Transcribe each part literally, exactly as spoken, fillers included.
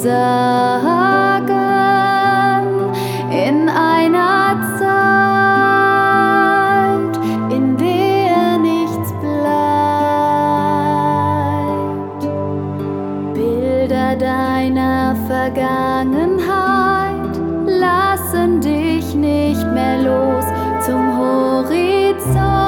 sagen in einer Zeit, in der nichts bleibt. Bilder deiner Vergangenheit lassen dich nicht mehr los zum Horizont.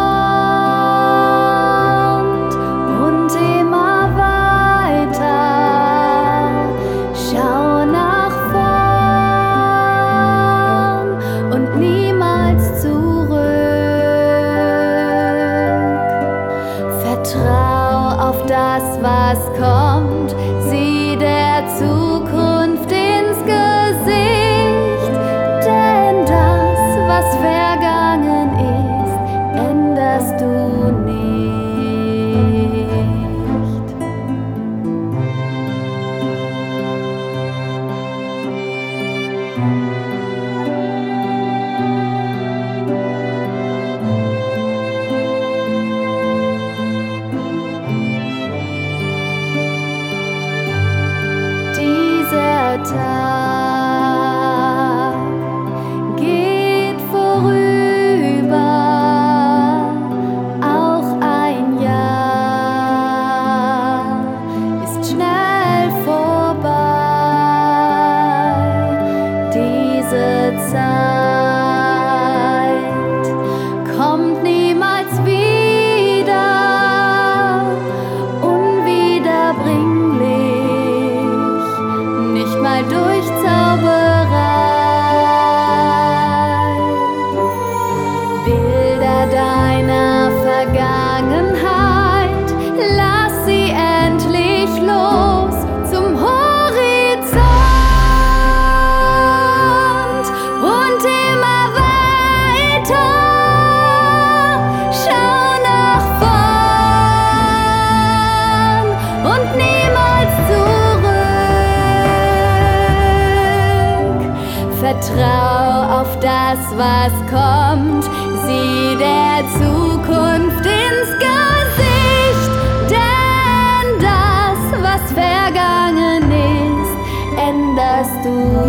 Vertrau auf das, was kommt, sieh der Zukunft ins Gesicht, denn das, was vergangen ist, änderst du nicht. Tag geht vorüber, auch ein Jahr ist schnell vorbei. Diese Zeit kommt niemals wieder, unwiederbringlich, nicht mal durch Zauberei. Bilder deiner Vergangenheit, lass sie endlich los zum Horizont und immer weiter. Schau nach vorn und niemals zurück. Vertrau auf das, was kommt, sieh der Zukunft ins Gesicht, denn das, was vergangen ist, änderst du